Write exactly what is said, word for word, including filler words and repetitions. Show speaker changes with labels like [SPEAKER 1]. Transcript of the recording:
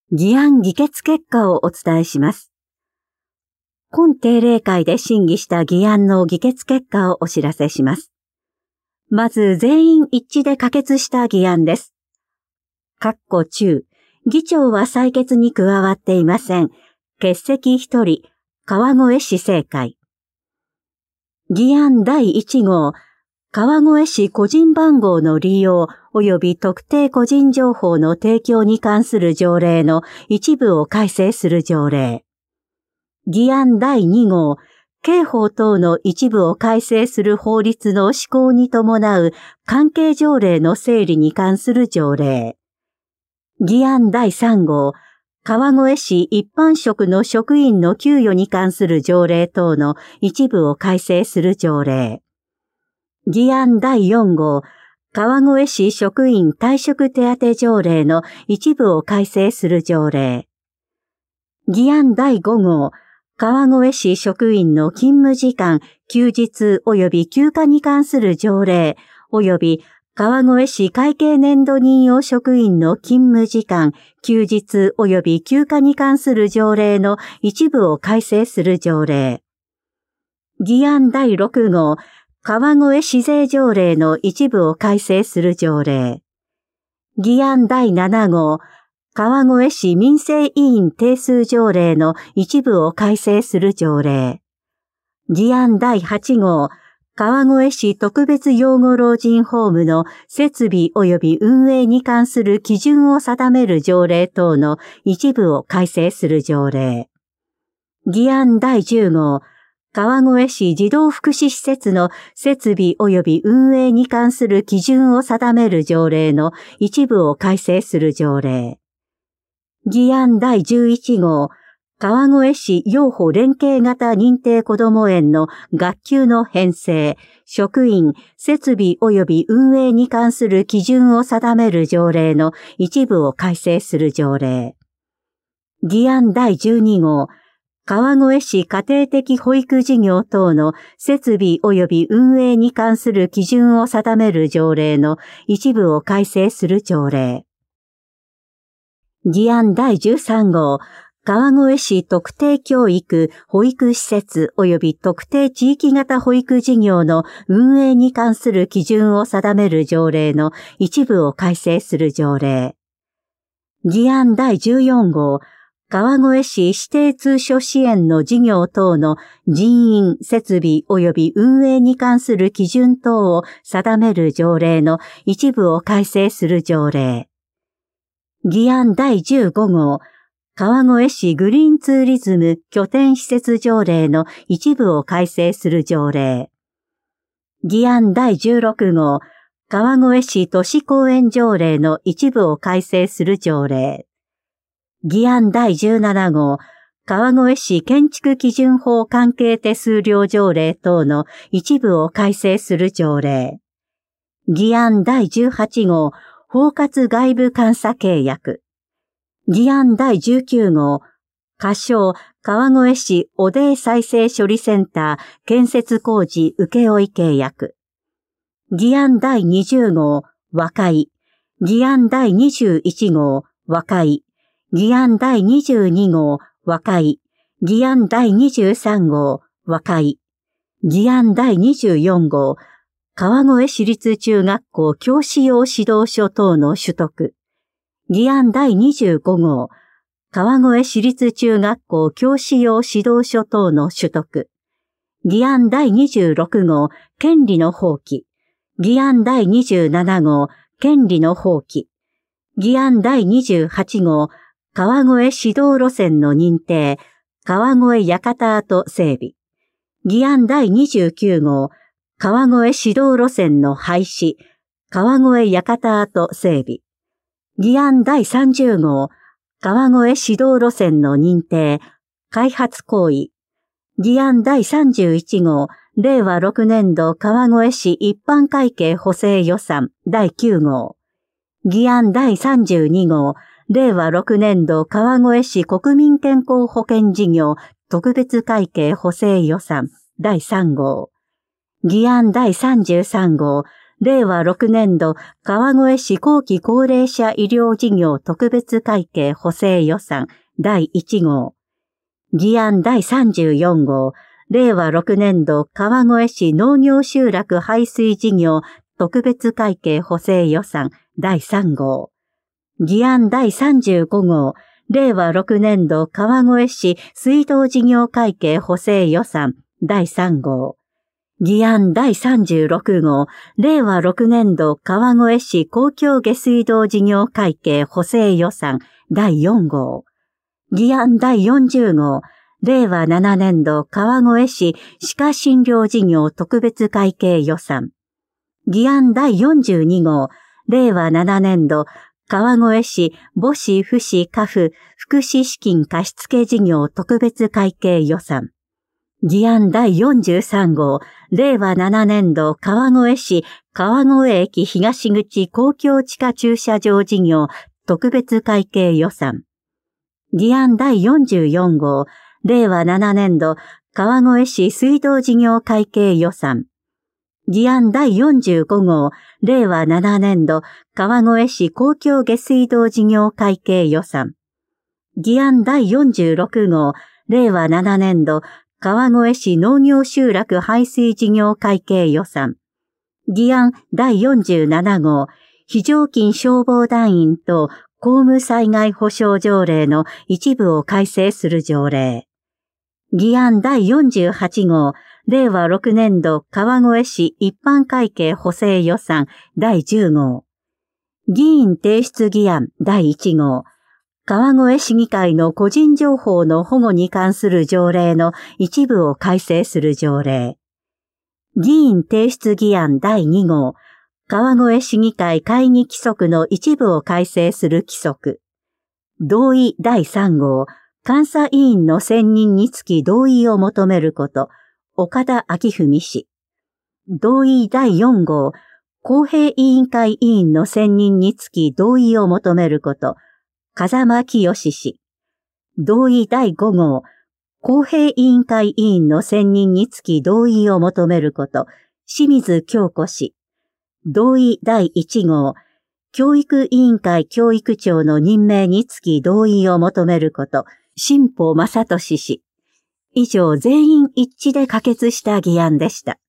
[SPEAKER 1] 議案議決結果をお伝えします。今定例会で審議した議案の議決結果をお知らせします。まず全員一致で可決した議案です。括弧中、議長は採決に加わっていません。欠席一人、川越市政会。議案だいいち号、川越市個人番号の利用及び特定個人情報の提供に関する条例の一部を改正する条例。議案だいに号、刑法等の一部を改正する法律の施行に伴う関係条例の整理に関する条例。議案だいさん号、川越市一般職の職員の給与に関する条例等の一部を改正する条例。議案だいよん号、川越市職員退職手当条例の一部を改正する条例。議案だいご号、川越市職員の勤務時間、休日及び休暇に関する条例及び川越市会計年度任用職員の勤務時間、休日及び休暇に関する条例の一部を改正する条例。議案だいろく号、川越市税条例の一部を改正する条例。議案だいなな号、川越市民政委員定数条例の一部を改正する条例。議案だいはち号、川越市特別養護老人ホームの設備及び運営に関する基準を定める条例等の一部を改正する条例。議案だいじゅう号、川越市児童福祉施設の設備及び運営に関する基準を定める条例の一部を改正する条例。議案だいじゅういち号、川越市幼保連携型認定こども園の学級の編成、職員、設備及び運営に関する基準を定める条例の一部を改正する条例。議案だいじゅうに号、川越市家庭的保育事業等の設備及び運営に関する基準を定める条例の一部を改正する条例。議案だいじゅうさん号、川越市特定教育、保育施設及び特定地域型保育事業の運営に関する基準を定める条例の一部を改正する条例。議案だいじゅうよん号、川越市指定通所支援の事業等の人員、設備及び運営に関する基準等を定める条例の一部を改正する条例。議案だいじゅうご号、川越市グリーンツーリズム拠点施設条例の一部を改正する条例。議案だいじゅうろく号、川越市都市公園条例の一部を改正する条例。議案だいじゅうなな号、川越市建築基準法関係手数料条例等の一部を改正する条例。議案だいじゅうはち号、包括外部監査契約。議案だいじゅうきゅう号、仮称川越市汚泥再生処理センター建設工事請負契約。議案だいにじゅう号、和解。議案だいにじゅういち号、和解。議案だいにじゅうに号、和解。議案だいにじゅうさん号、和解。議案だいにじゅうよん号、川越市立中学校教師用指導書等の取得。議案だいにじゅうご号、川越市立中学校教師用指導書等の取得。議案だいにじゅうろく号、権利の放棄。議案だいにじゅうなな号、権利の放棄。議案だいにじゅうはち号、川越指導路線の認定、川越館跡整備。議案だいにじゅうきゅう号、川越指導路線の廃止、川越館跡整備。議案だいさんじゅう号、川越指導路線の認定、開発行為。議案だいさんじゅういち号、れいわろく年度川越市一般会計補正予算だいきゅう号。議案だいさんじゅうに号、れいわろく年度川越市国民健康保険事業特別会計補正予算だいさん号。議案だいさんじゅうさん号、 れいわろくねんど川越市後期高齢者医療事業特別会計補正予算だいいち号。議案だいさんじゅうよん号。れいわろくねんど川越市農業集落排水事業特別会計補正予算だいさん号。議案だいさんじゅうご号。れいわろくねんど川越市水道事業会計補正予算だいさん号。議案だいさんじゅうろく号。れいわろくねんど川越市公共下水道事業会計補正予算だいよん号。議案だいよんじゅう号。れいわななねんど川越市歯科診療事業特別会計予算。議案だいよんじゅうに号。れいわななねんど川越市母子父子家父福祉資金貸付事業特別会計予算。議案だいよんじゅうさん号。れいわななねんど川越市川越駅東口公共地下駐車場事業特別会計予算。議案だいよんじゅうよん号。れいわななねんど川越市水道事業会計予算。議案だいよんじゅうご号。れいわななねんど川越市公共下水道事業会計予算。議案だいよんじゅうろく号。れいわななねんど川越市農業集落排水事業会計予算。議案だいよんじゅうなな号。非常勤消防団員等公務災害保障条例の一部を改正する条例。議案だいよんじゅうはち号。れいわろくねんど川越市一般会計補正予算だいじゅう号。議員提出議案だいいち号。川越市議会の個人情報の保護に関する条例の一部を改正する条例。議員提出議案だいに号。川越市議会会議規則の一部を改正する規則。同意だいさん号。監査委員の選任につき同意を求めること。岡田昭文氏。同意だいよん号。公平委員会委員の選任につき同意を求めること。風間清氏。同意だいご号。公平委員会委員の選任につき同意を求めること。清水京子氏。同意だいいち号。教育委員会教育長の任命につき同意を求めること。新保正俊氏。以上全員一致で可決した議案でした。